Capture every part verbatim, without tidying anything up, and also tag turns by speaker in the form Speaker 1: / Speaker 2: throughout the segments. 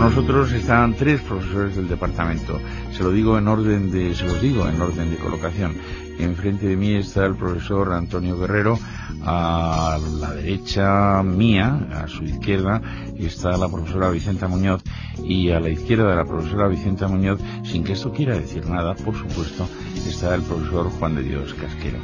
Speaker 1: nosotros están tres profesores del departamento. Se lo digo en orden de, se los digo en orden de colocación. Enfrente de mí está el profesor Antonio Guerrero, a la derecha mía, a su izquierda, está la profesora Vicenta Muñoz, y a la izquierda de la profesora Vicenta Muñoz, sin que esto quiera decir nada, por supuesto, está el profesor Juan de Dios Casquero.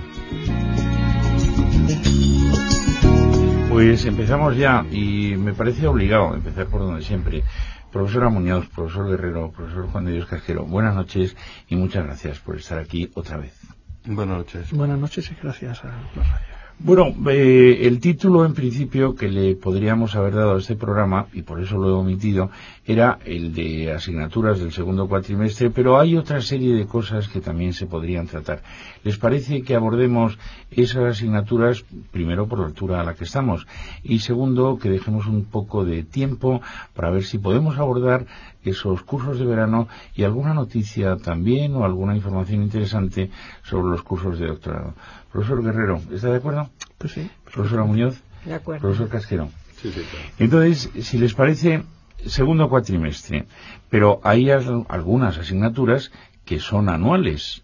Speaker 1: Pues empezamos ya, y me parece obligado empezar por donde siempre. Profesora Muñoz, profesor Guerrero, profesor Juan de Dios Casquero, buenas noches y muchas gracias por estar aquí otra vez.
Speaker 2: Buenas noches.
Speaker 3: Buenas noches y gracias a la radio.
Speaker 1: Bueno, eh, el título en principio que le podríamos haber dado a este programa, y por eso lo he omitido, era el de asignaturas del segundo cuatrimestre, pero hay otra serie de cosas que también se podrían tratar. ¿Les parece que abordemos esas asignaturas, primero por la altura a la que estamos, y segundo, que dejemos un poco de tiempo para ver si podemos abordar esos cursos de verano y alguna noticia también o alguna información interesante sobre los cursos de doctorado? Profesor Guerrero, ¿está de acuerdo?
Speaker 3: Pues sí.
Speaker 1: Profesora Muñoz.
Speaker 4: De acuerdo.
Speaker 1: Profesor Casquero.
Speaker 2: Sí, sí, claro.
Speaker 1: Entonces, si les parece, segundo cuatrimestre, pero hay al- algunas asignaturas que son anuales.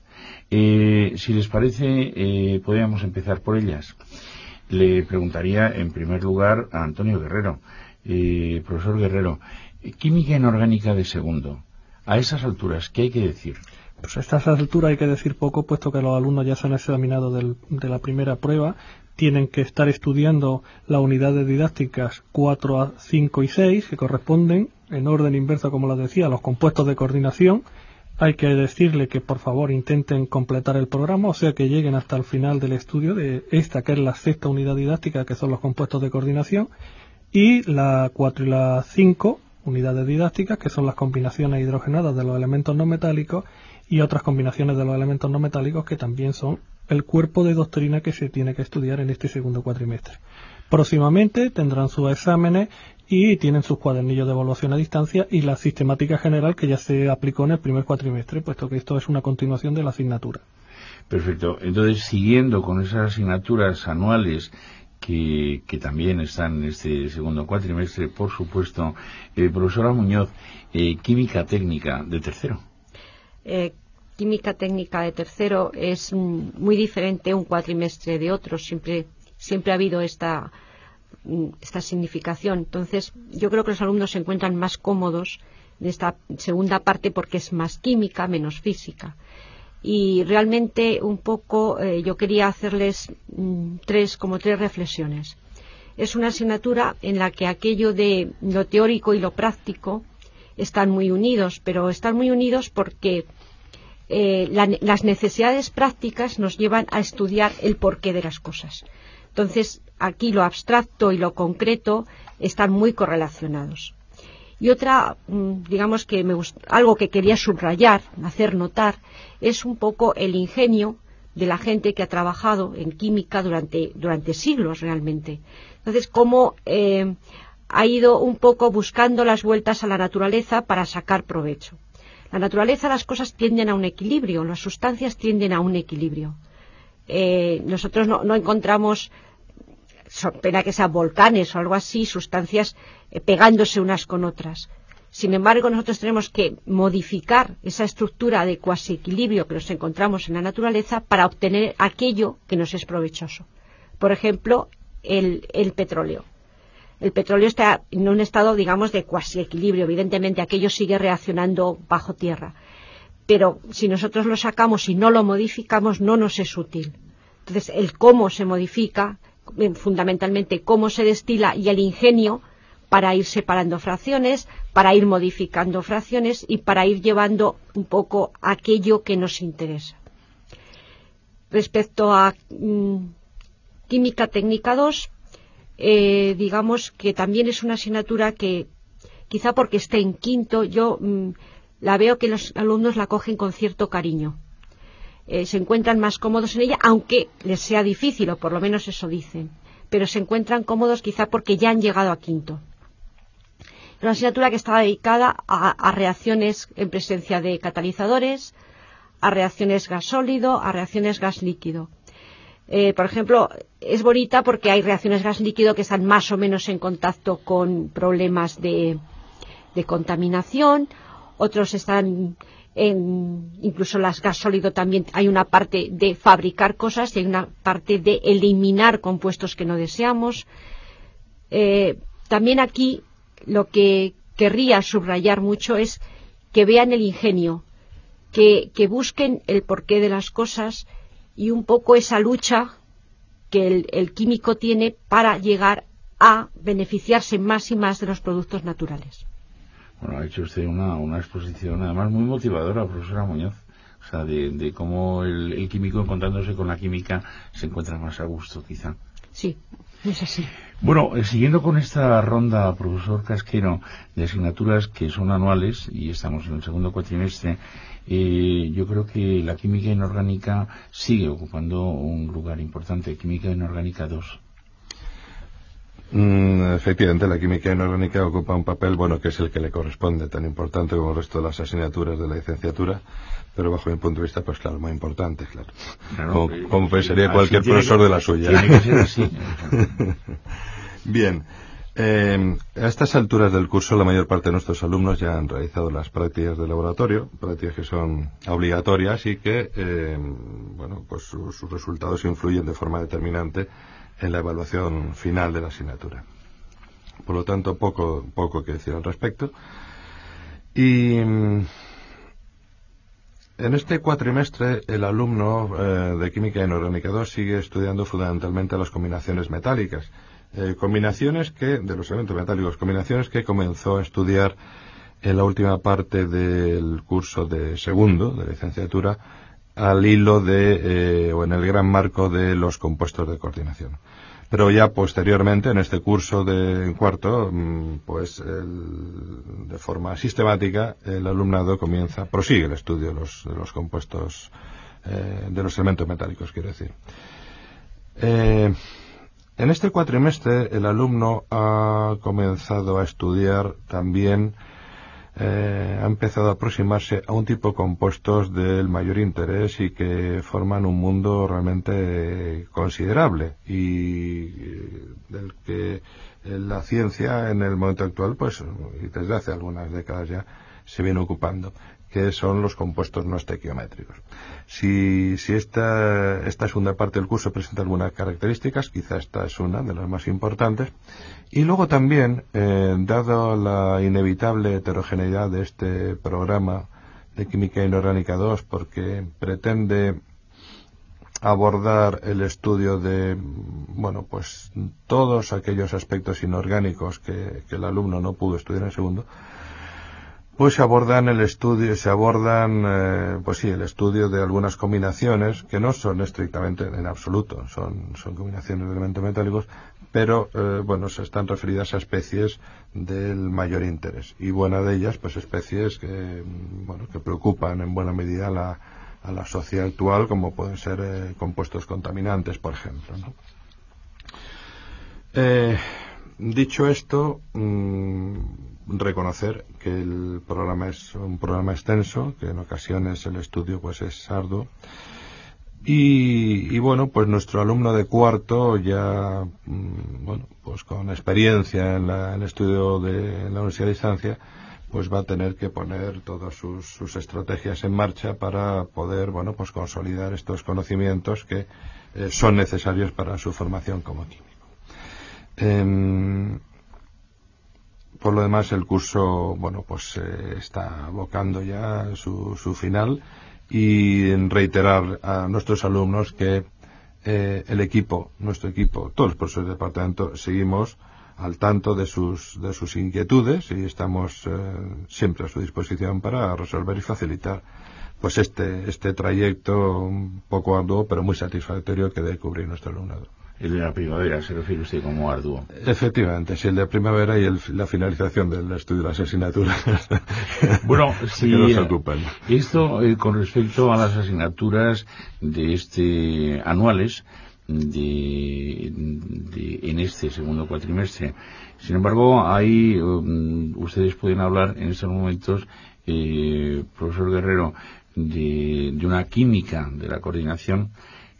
Speaker 1: Eh, si les parece, eh, podríamos empezar por ellas. Le preguntaría, en primer lugar, a Antonio Guerrero. Eh, profesor Guerrero, eh, química inorgánica de segundo. A esas alturas, ¿qué hay que decir?
Speaker 3: Pues a estas alturas hay que decir poco, puesto que los alumnos ya se han examinado del- de la primera prueba. Tienen que estar estudiando las unidades didácticas cuatro, cinco y seis, que corresponden, en orden inverso, como les decía, a los compuestos de coordinación. Hay que decirle que por favor intenten completar el programa, o sea que lleguen hasta el final del estudio de esta, que es la sexta unidad didáctica, que son los compuestos de coordinación, y la cuatro y la cinco unidades didácticas, que son las combinaciones hidrogenadas de los elementos no metálicos y otras combinaciones de los elementos no metálicos, que también son el cuerpo de doctrina que se tiene que estudiar en este segundo cuatrimestre. Próximamente tendrán sus exámenes y tienen sus cuadernillos de evaluación a distancia y la sistemática general, que ya se aplicó en el primer cuatrimestre, puesto que esto es una continuación de la asignatura.
Speaker 1: Perfecto. Entonces, siguiendo con esas asignaturas anuales que, que también están en este segundo cuatrimestre, por supuesto, eh, profesora Muñoz, eh, química técnica de tercero.
Speaker 4: Eh, química técnica de tercero es mm, muy diferente un cuatrimestre de otro. Siempre, siempre ha habido esta, mm, esta significación. Entonces, yo creo que los alumnos se encuentran más cómodos en esta segunda parte porque es más química, menos física. Y realmente un poco eh, yo quería hacerles mm, tres, como tres reflexiones. Es una asignatura en la que aquello de lo teórico y lo práctico están muy unidos, pero están muy unidos porque eh, la, las necesidades prácticas nos llevan a estudiar el porqué de las cosas. Entonces, aquí lo abstracto y lo concreto están muy correlacionados. Y otra, digamos que me gust- algo que quería subrayar, hacer notar, es un poco el ingenio de la gente que ha trabajado en química durante, durante siglos realmente. Entonces, cómo eh, ha ido un poco buscando las vueltas a la naturaleza para sacar provecho. La naturaleza, las cosas tienden a un equilibrio, las sustancias tienden a un equilibrio. Eh, nosotros no, no encontramos, so, pena que sean volcanes o algo así, sustancias eh, pegándose unas con otras. Sin embargo, nosotros tenemos que modificar esa estructura de cuasi equilibrio que nos encontramos en la naturaleza para obtener aquello que nos es provechoso. Por ejemplo, el, el petróleo. El petróleo está en un estado, digamos, de cuasi equilibrio. Evidentemente, aquello sigue reaccionando bajo tierra. Pero si nosotros lo sacamos y no lo modificamos, no nos es útil. Entonces, el cómo se modifica, fundamentalmente cómo se destila, y el ingenio para ir separando fracciones, para ir modificando fracciones y para ir llevando un poco aquello que nos interesa. Respecto a mmm, Química Técnica dos, eh, digamos que también es una asignatura que, quizá porque esté en quinto, yo mmm, la veo que los alumnos la cogen con cierto cariño. Eh, se encuentran más cómodos en ella, aunque les sea difícil, o por lo menos eso dicen. Pero se encuentran cómodos quizá porque ya han llegado a quinto. Es una asignatura que está dedicada a, a reacciones en presencia de catalizadores, a reacciones gas sólido, a reacciones gas líquido. Eh, por ejemplo, es bonita porque hay reacciones gas líquido que están más o menos en contacto con problemas de, de contaminación, otros están en, incluso las gas sólido también hay una parte de fabricar cosas y hay una parte de eliminar compuestos que no deseamos. Eh, también aquí lo que querría subrayar mucho es que vean el ingenio, que, que busquen el porqué de las cosas y un poco esa lucha que el, el químico tiene para llegar a beneficiarse más y más de los productos naturales.
Speaker 1: Bueno, ha hecho usted una, una exposición además muy motivadora, profesora Muñoz, o sea, de, de cómo el, el químico encontrándose con la química se encuentra más a gusto, quizá.
Speaker 4: Sí, es así.
Speaker 1: Bueno, eh, siguiendo con esta ronda, profesor Casquero, de asignaturas que son anuales, y estamos en el segundo cuatrimestre, eh, yo creo que la química inorgánica sigue ocupando un lugar importante, química inorgánica dos.
Speaker 2: Mm, efectivamente, la química inorgánica ocupa un papel, bueno, que es el que le corresponde, tan importante como el resto de las asignaturas de la licenciatura, pero bajo mi punto de vista, pues claro, muy importante, claro.
Speaker 1: Claro,
Speaker 2: como,
Speaker 1: eh,
Speaker 2: como pensaría
Speaker 1: así
Speaker 2: cualquier profesor
Speaker 1: que,
Speaker 2: de la suya.
Speaker 1: Tiene que ser así.
Speaker 2: Bien. Eh, a estas alturas del curso, la mayor parte de nuestros alumnos ya han realizado las prácticas de laboratorio, prácticas que son obligatorias y que, eh, bueno, pues su, sus resultados influyen de forma determinante en la evaluación final de la asignatura. Por lo tanto, poco, poco que decir al respecto. Y en este cuatrimestre, el alumno eh, de Química Inorgánica dos sigue estudiando fundamentalmente las combinaciones metálicas. Eh, combinaciones que, de los elementos metálicos, combinaciones que comenzó a estudiar en la última parte del curso de segundo, de licenciatura, al hilo de, eh, o en el gran marco de los compuestos de coordinación. Pero ya posteriormente, en este curso de cuarto, pues el, de forma sistemática, el alumnado comienza, prosigue el estudio de los, de los compuestos, eh, de los elementos metálicos, quiero decir. Eh, en este cuatrimestre, el alumno ha comenzado a estudiar también, Eh, ha empezado a aproximarse a un tipo de compuestos del mayor interés y que forman un mundo realmente considerable y del que la ciencia en el momento actual, pues, y desde hace algunas décadas ya, se viene ocupando, que son los compuestos no estequiométricos. Si, si esta, esta segunda parte del curso presenta algunas características, quizá esta es una de las más importantes. Y luego también, eh, dado la inevitable heterogeneidad de este programa de Química Inorgánica dos, porque pretende abordar el estudio de, bueno, pues todos aquellos aspectos inorgánicos que, que el alumno no pudo estudiar en segundo, pues se abordan el estudio, se abordan, eh, pues sí, el estudio de algunas combinaciones que no son estrictamente en absoluto, son, son combinaciones de elementos metálicos, pero, eh, bueno, se están referidas a especies del mayor interés. Y buena de ellas, pues especies que, bueno, que preocupan en buena medida a la, a la sociedad actual, como pueden ser eh, compuestos contaminantes, por ejemplo, ¿no? Eh, dicho esto, mmm, reconocer que el programa es un programa extenso, que en ocasiones el estudio pues es arduo. Y, y bueno, pues nuestro alumno de cuarto ya, bueno, pues con experiencia en, la, en el estudio de en la universidad de distancia, pues va a tener que poner todas sus, sus estrategias en marcha para poder, bueno, pues consolidar estos conocimientos que eh, son necesarios para su formación como químico. Eh, por lo demás, el curso, bueno, pues eh, está abocando ya su, su final. Y en reiterar a nuestros alumnos que eh, el equipo, nuestro equipo, todos los profesores del departamento, seguimos al tanto de sus, de sus inquietudes y estamos eh, siempre a su disposición para resolver y facilitar pues este, este trayecto un poco arduo pero muy satisfactorio que debe cubrir nuestro alumnado.
Speaker 1: El de la primavera se refiere usted como arduo.
Speaker 2: Efectivamente, sí, el de primavera y el, la finalización del estudio de las asignaturas.
Speaker 1: Bueno, sí,
Speaker 2: que nos ocupan.
Speaker 1: Esto eh, con respecto a las asignaturas de este anuales de, de en este segundo cuatrimestre. Sin embargo, ahí um, ustedes pueden hablar en estos momentos, eh, profesor Guerrero, de, de una química de la coordinación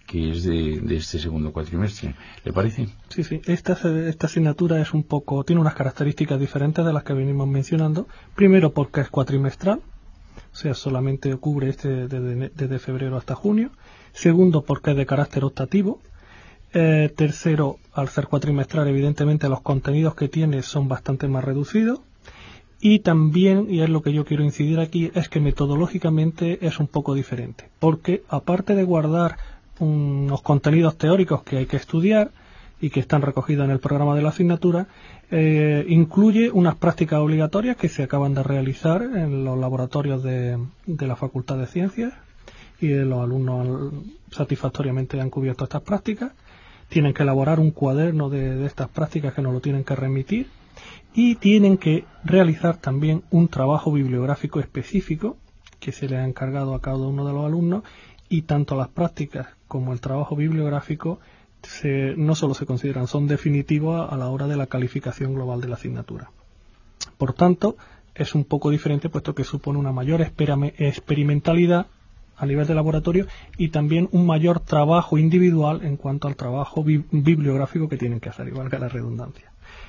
Speaker 1: que es de, de este segundo cuatrimestre. ¿Le parece?
Speaker 3: Sí, sí. Esta, esta asignatura es un poco, tiene unas características diferentes de las que venimos mencionando. Primero, porque es cuatrimestral, o sea, solamente cubre este desde, desde febrero hasta junio. Segundo, porque es de carácter optativo. Eh, tercero, al ser cuatrimestral, evidentemente los contenidos que tiene son bastante más reducidos. Y también, y es lo que yo quiero incidir aquí, es que metodológicamente es un poco diferente. Porque aparte de guardar unos contenidos teóricos que hay que estudiar y que están recogidos en el programa de la asignatura, eh, incluye unas prácticas obligatorias que se acaban de realizar en los laboratorios de, de la Facultad de Ciencias, y los alumnos satisfactoriamente han cubierto estas prácticas. Tienen que elaborar un cuaderno de, de estas prácticas que nos lo tienen que remitir, y tienen que realizar también un trabajo bibliográfico específico que se le ha encargado a cada uno de los alumnos. Y tanto las prácticas como el trabajo bibliográfico se, no solo se consideran, son definitivos a la hora de la calificación global de la asignatura. Por tanto, es un poco diferente, puesto que supone una mayor experimentalidad a nivel de laboratorio y también un mayor trabajo individual en cuanto al trabajo bi bibliográfico que tienen que hacer, igual que la redundancia.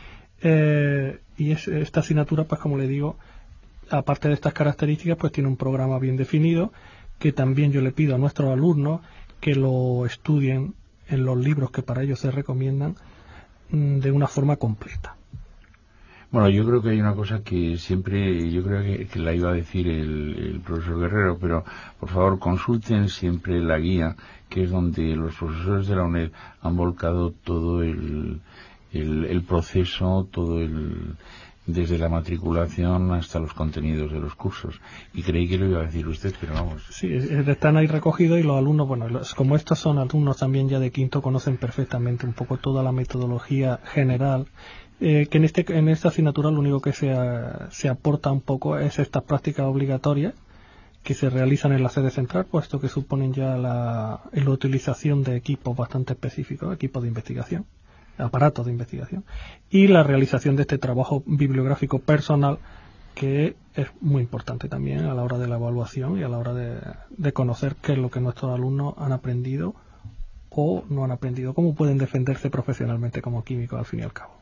Speaker 3: Eh, y es, esta asignatura, pues como le digo, aparte de estas características, pues tiene un programa bien definido, que también yo le pido a nuestros alumnos que lo estudien en los libros que para ellos se recomiendan de una forma completa.
Speaker 1: Bueno, yo creo que hay una cosa que siempre, yo creo que, que la iba a decir el, el profesor Guerrero, pero por favor consulten siempre la guía, que es donde los profesores de la UNED han volcado todo el, el, el proceso, todo el... desde la matriculación hasta los contenidos de los cursos. Y creí que lo iba a decir usted, pero vamos.
Speaker 3: Sí, están ahí recogidos y los alumnos, bueno, los, como estos son alumnos también ya de quinto, conocen perfectamente un poco toda la metodología general, eh, que en este en esta asignatura lo único que se, a, se aporta un poco es estas prácticas obligatorias que se realizan en la sede central, puesto que suponen ya la, la utilización de equipos bastante específicos, equipos de investigación, aparatos de investigación, y la realización de este trabajo bibliográfico personal, que es muy importante también a la hora de la evaluación y a la hora de, de conocer qué es lo que nuestros alumnos han aprendido o no han aprendido, cómo pueden defenderse profesionalmente como químicos al fin y al cabo.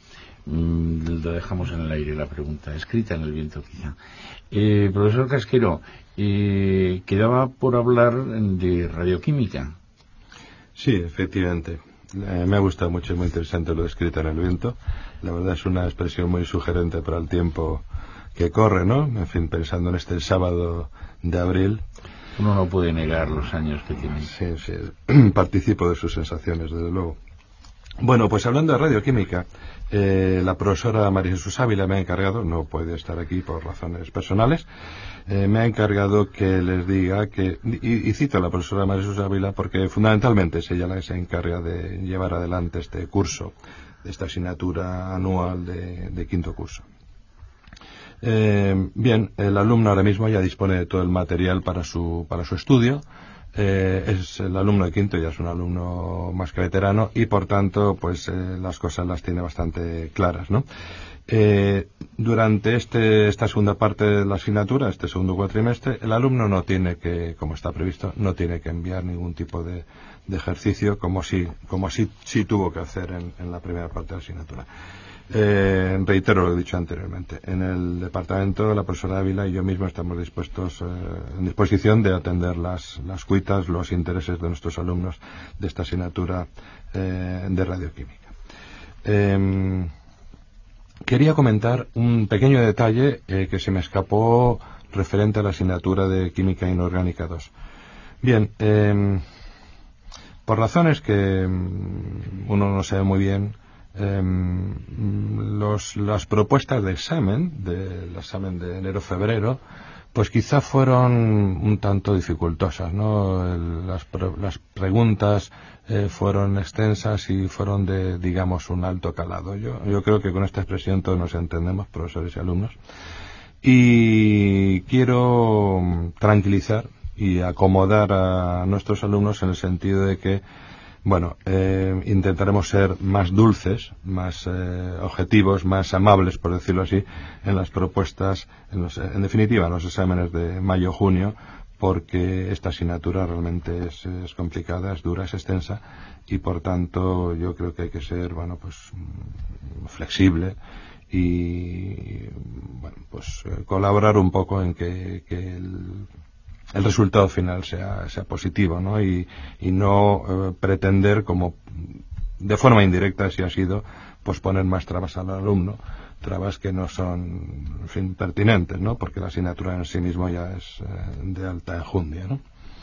Speaker 1: Mm, lo dejamos en el aire la pregunta, escrita en el viento quizá. Eh, profesor Casquero, eh, quedaba por hablar de radioquímica.
Speaker 2: Sí, efectivamente. Eh, me ha gustado mucho, es muy interesante lo de escrita en el viento. La verdad es una expresión muy sugerente para el tiempo que corre, ¿no? En fin, pensando en este sábado de abril.
Speaker 1: Uno no puede negar los años que tiene.
Speaker 2: Sí, sí, participo de sus sensaciones, desde luego. Bueno, pues hablando de radioquímica, eh, la profesora María Jesús Ávila me ha encargado, no puede estar aquí por razones personales, eh, me ha encargado que les diga que, y, y cito a la profesora María Jesús Ávila porque fundamentalmente es ella la que se encarga de llevar adelante este curso, esta asignatura anual de, de quinto curso. Eh, bien, el alumno ahora mismo ya dispone de todo el material para su, para su estudio. Eh, es el alumno de quinto, ya es un alumno más que veterano y por tanto pues eh, las cosas las tiene bastante claras, ¿no? Eh, durante este, esta segunda parte de la asignatura, este segundo cuatrimestre, el alumno no tiene que, como está previsto, no tiene que enviar ningún tipo de, de ejercicio como si, como si, si tuvo que hacer en, en la primera parte de la asignatura. Eh, reitero lo que he dicho anteriormente. En el departamento, la profesora Ávila y yo mismo estamos dispuestos, eh, en disposición de atender las, las cuitas, los intereses de nuestros alumnos de esta asignatura eh, de radioquímica. Eh, quería comentar un pequeño detalle eh, que se me escapó referente a la asignatura de Química Inorgánica dos. Bien, eh, por razones que uno no sabe muy bien, Eh, los, las propuestas de examen, del examen de enero-febrero, pues quizá fueron un tanto dificultosas, ¿no? El, las, las preguntas eh, fueron extensas y fueron de, digamos, un alto calado. Yo, yo creo que con esta expresión todos nos entendemos, profesores y alumnos. Y quiero tranquilizar y acomodar a nuestros alumnos en el sentido de que Bueno, eh, intentaremos ser más dulces, más eh, objetivos, más amables, por decirlo así, en las propuestas, en, los, en definitiva, en los exámenes de mayo-junio, porque esta asignatura realmente es, es complicada, es dura, es extensa, y por tanto yo creo que hay que ser, bueno, pues flexible y, bueno, pues colaborar un poco en que, que el, el resultado final sea, sea positivo, ¿no? Y, y no eh, pretender, como de forma indirecta si ha sido, pues poner más trabas al alumno, trabas que no son, en fin, pertinentes, ¿no? Porque la asignatura en sí mismo ya es eh, de alta enjundia, ¿no?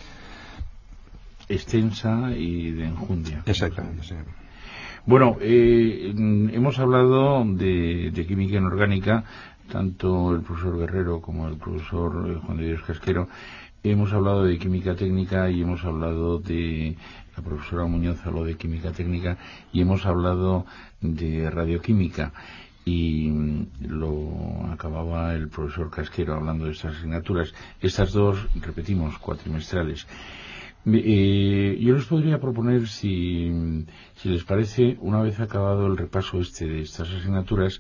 Speaker 1: Extensa y de enjundia.
Speaker 2: Exactamente, sí.
Speaker 1: Bueno, eh, hemos hablado de, de química inorgánica, tanto el profesor Guerrero como el profesor Juan de Dios Casquero. Hemos hablado de química técnica y hemos hablado de, la profesora Muñoz habló de química técnica y hemos hablado de radioquímica. Y lo acababa el profesor Casquero hablando de estas asignaturas. Estas dos, repetimos, cuatrimestrales. Eh, yo les podría proponer, si, si les parece, una vez acabado el repaso este de estas asignaturas,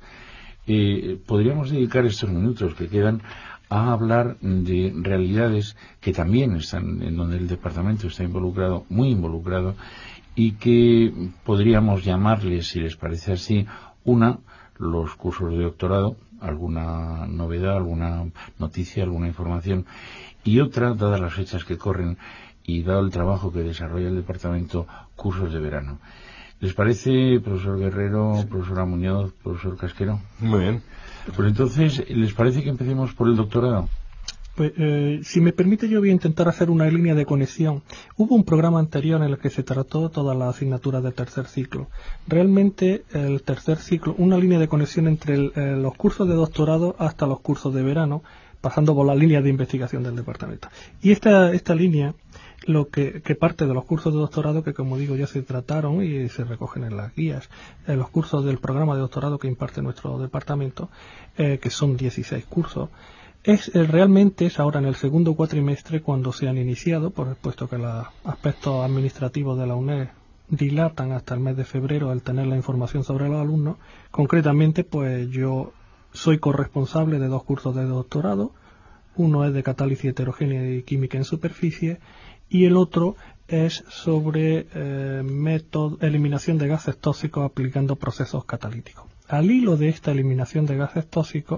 Speaker 1: eh, podríamos dedicar estos minutos que quedan a hablar de realidades que también están en donde el departamento está involucrado, muy involucrado, y que podríamos llamarles, si les parece así, una, los cursos de doctorado, alguna novedad, alguna noticia, alguna información, y otra, dadas las fechas que corren y dado el trabajo que desarrolla el departamento, cursos de verano. ¿Les parece, profesor Guerrero, sí. Profesora Muñoz, profesor Casquero?
Speaker 2: Muy bien.
Speaker 1: Pues entonces, ¿les parece que empecemos por el doctorado?
Speaker 3: Pues, eh, si me permite, yo voy a intentar hacer una línea de conexión. Hubo un programa anterior en el que se trató todas las asignaturas del tercer ciclo. Realmente, el tercer ciclo, una línea de conexión entre el, eh, los cursos de doctorado hasta los cursos de verano, pasando por la línea de investigación del departamento. Y esta, esta línea, lo que, que parte de los cursos de doctorado, que como digo ya se trataron y se recogen en las guías, en los cursos del programa de doctorado que imparte nuestro departamento, eh, que son dieciséis cursos, es eh, realmente es ahora en el segundo cuatrimestre cuando se han iniciado, por puesto que los aspectos administrativos de la U N E D dilatan hasta el mes de febrero el tener la información sobre los alumnos. Concretamente, pues yo soy corresponsable de dos cursos de doctorado. Uno es de catálisis heterogénea y química en superficie y el otro es sobre eh, método, eliminación de gases tóxicos aplicando procesos catalíticos. Al hilo de esta eliminación de gases tóxicos,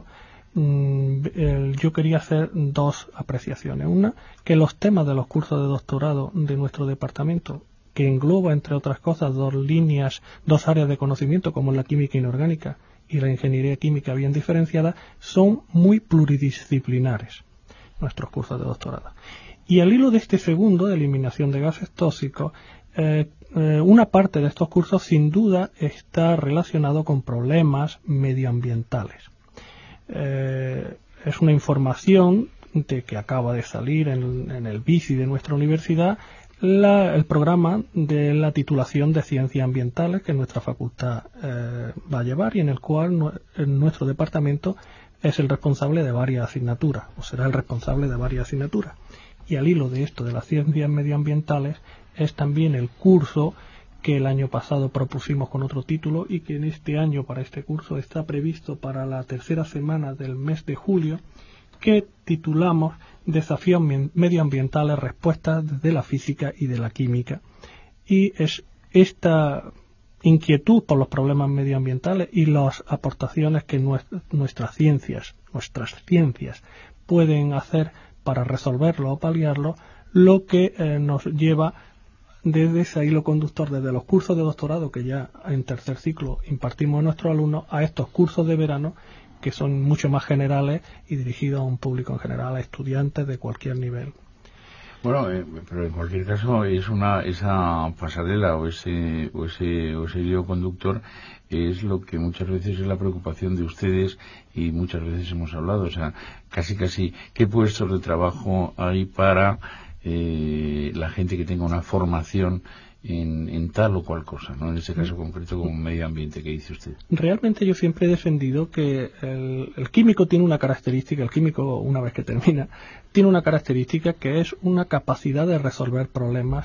Speaker 3: mmm, eh, yo quería hacer dos apreciaciones. Una, que los temas de los cursos de doctorado de nuestro departamento, que engloba, entre otras cosas, dos líneas, dos áreas de conocimiento, como la química inorgánica y la ingeniería química bien diferenciada, son muy pluridisciplinares, nuestros cursos de doctorado. Y al hilo de este segundo, de eliminación de gases tóxicos, eh, eh, una parte de estos cursos sin duda está relacionado con problemas medioambientales. Eh, es una información de que acaba de salir en, en el B I C I de nuestra universidad, la, el programa de la titulación de ciencias ambientales que nuestra facultad eh, va a llevar y en el cual no, en nuestro departamento es el responsable de varias asignaturas, o será el responsable de varias asignaturas. Y al hilo de esto de las ciencias medioambientales es también el curso que el año pasado propusimos con otro título y que en este año para este curso está previsto para la tercera semana del mes de julio, que titulamos Desafíos medioambientales, respuestas desde la física y de la química. Y es esta inquietud por los problemas medioambientales y las aportaciones que nuestras ciencias, nuestras ciencias pueden hacer para resolverlo o paliarlo, lo que eh, nos lleva desde ese hilo conductor, desde los cursos de doctorado que ya en tercer ciclo impartimos a nuestros alumnos, a estos cursos de verano que son mucho más generales y dirigidos a un público en general, a estudiantes de cualquier nivel.
Speaker 1: Bueno, eh, pero en cualquier caso es una esa pasarela o ese o ese o ese hilo conductor es lo que muchas veces es la preocupación de ustedes y muchas veces hemos hablado, o sea, casi casi qué puestos de trabajo hay para eh, la gente que tenga una formación en, en tal o cual cosa, ¿no? En este caso concreto como medio ambiente que dice usted.
Speaker 3: Realmente yo siempre he defendido que el, el químico tiene una característica, el químico una vez que termina, tiene una característica que es una capacidad de resolver problemas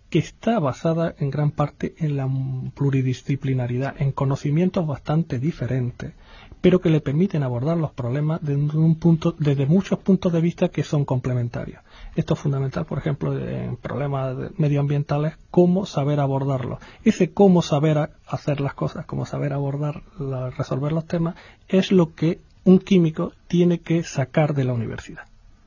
Speaker 3: que está basada en gran parte en la pluridisciplinaridad, en conocimientos bastante diferentes, pero que le permiten abordar los problemas desde, un punto, desde muchos puntos de vista que son complementarios. Esto es fundamental, por ejemplo, en problemas medioambientales, cómo saber abordarlos. Ese cómo saber hacer las cosas, cómo saber abordar, la, resolver los temas, es lo que un químico tiene que sacar de la universidad.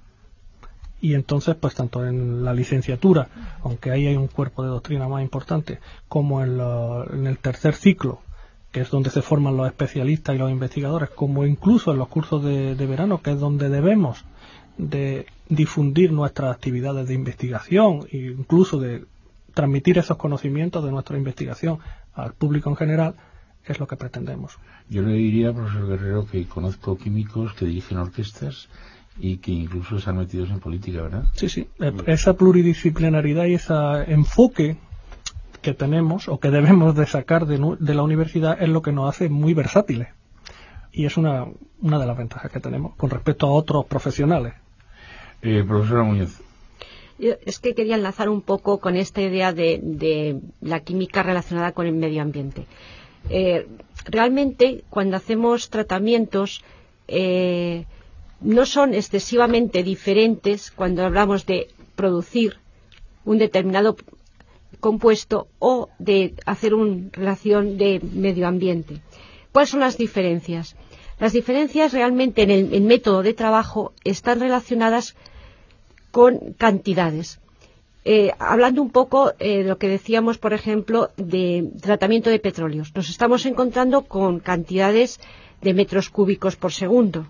Speaker 3: Y entonces, pues tanto en la licenciatura, aunque ahí hay un cuerpo de doctrina más importante, como en, lo, en el tercer ciclo, que es donde se forman los especialistas y los investigadores, como incluso en los cursos de, de verano, que es donde debemos de difundir nuestras actividades de investigación e incluso de transmitir esos conocimientos de nuestra investigación al público en general, es lo que pretendemos.
Speaker 1: Yo le diría, profesor Guerrero, que conozco químicos que dirigen orquestas y que incluso están metidos en política, ¿verdad?
Speaker 3: Sí, sí. Esa pluridisciplinaridad y ese enfoque que tenemos o que debemos de sacar de, de la universidad es lo que nos hace muy versátiles. Y es una, una de las ventajas que tenemos con respecto a otros profesionales.
Speaker 1: Eh, profesora Muñoz.
Speaker 4: Yo es que quería enlazar un poco con esta idea de, de la química relacionada con el medio ambiente. Eh, realmente, cuando hacemos tratamientos, eh, no son excesivamente diferentes cuando hablamos de producir un determinado compuesto o de hacer una relación de medio ambiente. ¿Cuáles son las diferencias? Las diferencias realmente en el, el método de trabajo están relacionadas con cantidades. Eh, hablando un poco eh, de lo que decíamos, por ejemplo, de tratamiento de petróleos. Nos estamos encontrando con cantidades de metros cúbicos por segundo.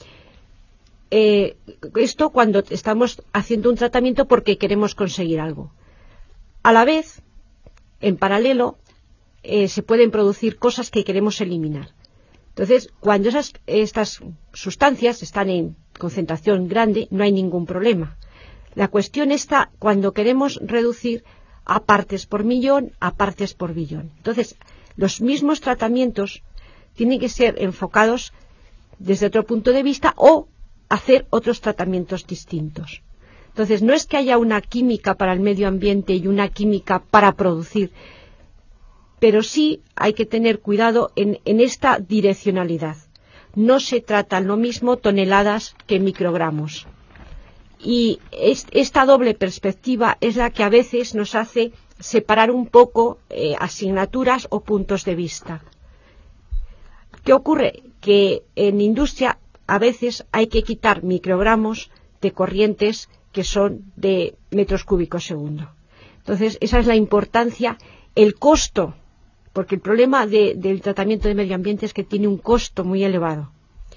Speaker 4: Eh, esto cuando estamos haciendo un tratamiento porque queremos conseguir algo. A la vez, en paralelo, eh, se pueden producir cosas que queremos eliminar. Entonces, cuando esas, estas sustancias están en concentración grande, no hay ningún problema. La cuestión está cuando queremos reducir a partes por millón, a partes por billón. Entonces, los mismos tratamientos tienen que ser enfocados desde otro punto de vista o hacer otros tratamientos distintos. Entonces, no es que haya una química para el medio ambiente y una química para producir, pero sí hay que tener cuidado en, en esta direccionalidad. No se tratan lo mismo toneladas que microgramos. Y es, esta doble perspectiva es la que a veces nos hace separar un poco eh, asignaturas o puntos de vista. ¿Qué ocurre? Que en industria a veces hay que quitar microgramos de corrientes que son de metros cúbicos segundo. Entonces, esa es la importancia, el costo, porque el problema de, del tratamiento de medio ambiente es que tiene un costo muy elevado.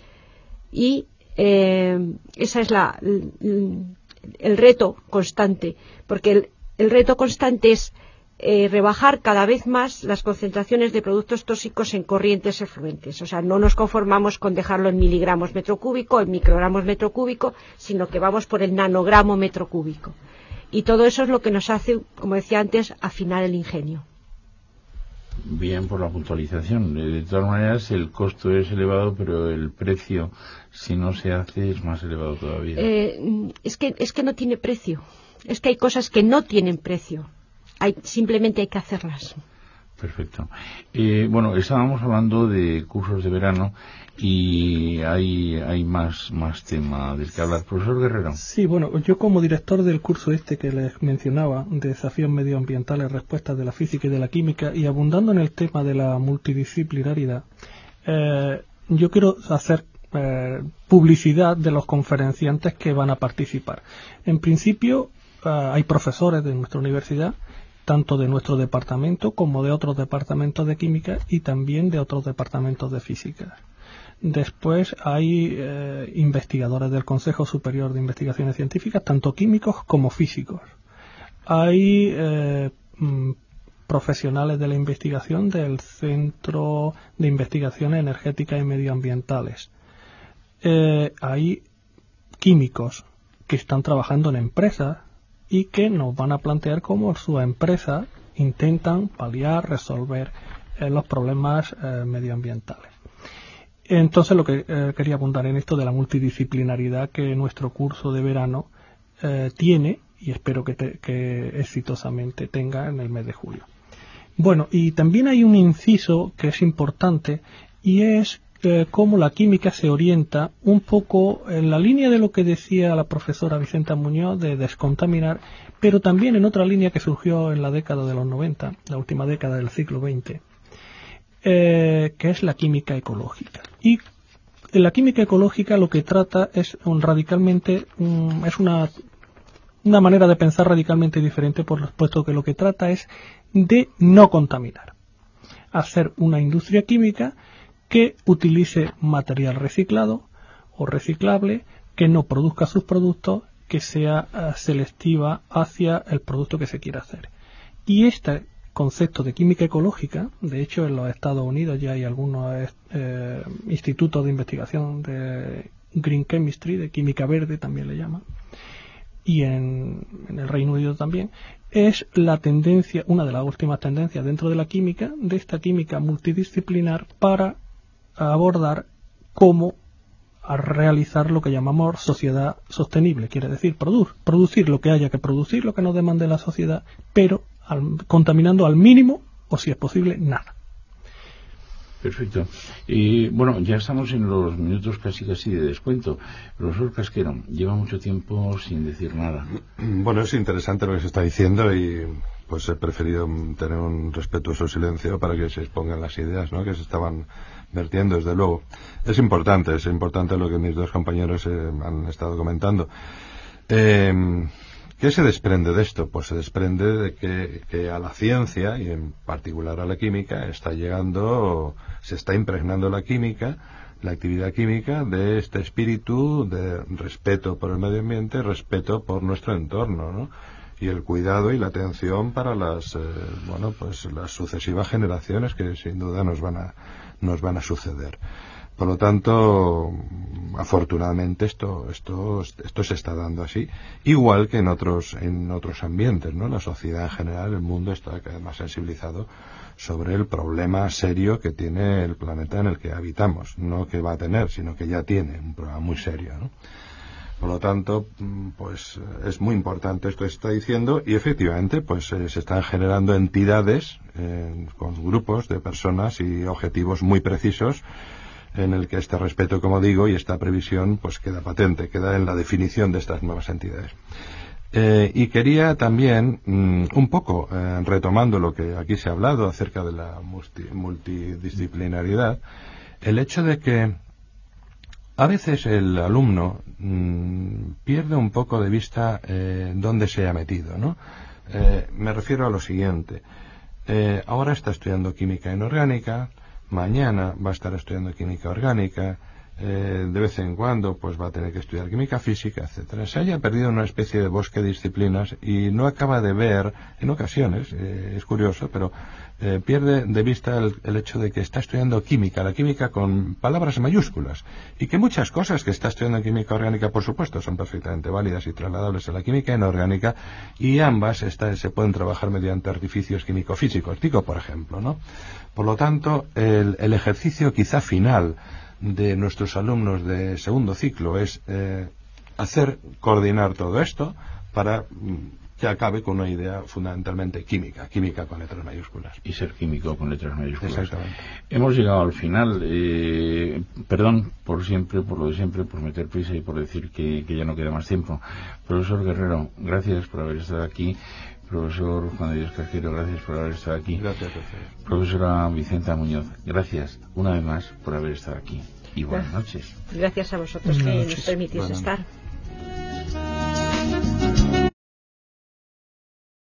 Speaker 4: Y eh, esa es la, el, el reto constante, porque el, el reto constante es eh, rebajar cada vez más las concentraciones de productos tóxicos en corrientes efluentes. O sea, no nos conformamos con dejarlo en miligramos metro cúbico, en microgramos metro cúbico, sino que vamos por el nanogramo metro cúbico. Y todo eso es lo que nos hace, como decía antes, afinar el ingenio.
Speaker 1: Bien, por la puntualización. De todas maneras, el costo es elevado, pero el precio, si no se hace, es más elevado todavía.
Speaker 4: Eh, es que, es que no tiene precio. Es que hay cosas que no tienen precio. Hay, simplemente hay que hacerlas.
Speaker 1: Perfecto. Eh, bueno, estábamos hablando de cursos de verano y hay, hay más, más tema del que hablar. Profesor Guerrero.
Speaker 3: Sí, bueno, yo como director del curso este que les mencionaba, de desafíos medioambientales, respuestas de la física y de la química, y abundando en el tema de la multidisciplinaridad, eh, yo quiero hacer eh, publicidad de los conferenciantes que van a participar. En principio, eh, hay profesores de nuestra universidad, tanto de nuestro departamento como de otros departamentos de química y también de otros departamentos de física. Después hay eh, investigadores del Consejo Superior de Investigaciones Científicas, tanto químicos como físicos. Hay eh, mm, profesionales de la investigación del Centro de Investigaciones Energéticas y Medioambientales. Eh, hay químicos que están trabajando en empresas y que nos van a plantear cómo sus empresas intentan paliar, resolver eh, los problemas eh, medioambientales. Entonces, lo que eh, quería apuntar en esto de la multidisciplinaridad que nuestro curso de verano eh, tiene y espero que, te, que exitosamente tenga en el mes de julio. Bueno, y también hay un inciso que es importante, y es eh, cómo la química se orienta un poco en la línea de lo que decía la profesora Vicenta Muñoz de descontaminar, pero también en otra línea que surgió en la década de los noventa, la última década del siglo veinte, eh, que es la química ecológica. Y en la química ecológica lo que trata es un radicalmente um, es una una manera de pensar radicalmente diferente, por puesto que lo que trata es de no contaminar, hacer una industria química que utilice material reciclado o reciclable, que no produzca sus productos, que sea uh, selectiva hacia el producto que se quiera hacer. Y este concepto de química ecológica, de hecho en los Estados Unidos ya hay algunos eh, institutos de investigación de Green Chemistry, de química verde también le llaman, y en, en el Reino Unido también, es la tendencia, una de las últimas tendencias dentro de la química, de esta química multidisciplinar, para abordar cómo a realizar lo que llamamos sociedad sostenible, quiere decir produ- producir lo que haya que producir, lo que nos demande la sociedad, pero al, contaminando al mínimo, o si es posible, nada.
Speaker 1: Perfecto. Y bueno, ya estamos en los minutos casi casi de descuento. Profesor Casquero, lleva mucho tiempo sin decir nada.
Speaker 2: Bueno, es interesante lo que se está diciendo y pues he preferido tener un respetuoso silencio para que se expongan las ideas, ¿no?, que se estaban vertiendo, desde luego. Es importante, es importante lo que mis dos compañeros eh, han estado comentando. Eh, ¿Qué se desprende de esto? Pues se desprende de que, que a la ciencia, y en particular a la química, está llegando, se está impregnando la química, la actividad química, de este espíritu de respeto por el medio ambiente, respeto por nuestro entorno, ¿no?, y el cuidado y la atención para las, eh, bueno, pues las sucesivas generaciones que sin duda nos van a, nos van a suceder. Por lo tanto, afortunadamente esto, esto, esto se está dando así, igual que en otros, en otros ambientes, ¿no? La sociedad en general, el mundo está cada vez más sensibilizado sobre el problema serio que tiene el planeta en el que habitamos, no que va a tener, sino que ya tiene un problema muy serio, ¿no? Por lo tanto, pues es muy importante esto que se está diciendo, y efectivamente pues eh, se están generando entidades eh, con grupos de personas y objetivos muy precisos, en el que este respeto, como digo, y esta previsión pues queda patente, queda en la definición de estas nuevas entidades. Eh, y quería también, mmm, un poco, eh, retomando lo que aquí se ha hablado acerca de la multi, multidisciplinaridad, el hecho de que a veces el alumno mmm, pierde un poco de vista eh, dónde se ha metido, ¿no? Eh, me refiero a lo siguiente. Eh, ahora está estudiando química inorgánica, mañana va a estar estudiando química orgánica, eh, de vez en cuando pues va a tener que estudiar química física, etcétera. Se haya perdido una especie de bosque de disciplinas y no acaba de ver, en ocasiones, eh, es curioso, pero eh, pierde de vista el, el hecho de que está estudiando química, la química con palabras mayúsculas, y que muchas cosas que está estudiando en química orgánica, por supuesto, son perfectamente válidas y trasladables a la química inorgánica, y ambas está, se pueden trabajar mediante artificios químico-físicos, digo, por ejemplo, ¿no? Por lo tanto, el, el ejercicio quizá final de nuestros alumnos de segundo ciclo es eh, hacer coordinar todo esto para que acabe con una idea fundamentalmente química, química con letras mayúsculas.
Speaker 1: Y ser químico con letras mayúsculas.
Speaker 2: Exactamente.
Speaker 1: Hemos llegado al final. Eh, perdón por siempre, por lo de siempre, por meter prisa y por decir que, que ya no queda más tiempo. Profesor Guerrero, gracias por haber estado aquí. Profesor Juan de Dios Casquero, gracias por haber estado aquí.
Speaker 2: Gracias, gracias.
Speaker 1: Profesora Vicenta Muñoz, gracias una vez más por haber estado aquí. Y buenas noches.
Speaker 4: Gracias a vosotros que nos permitís estar.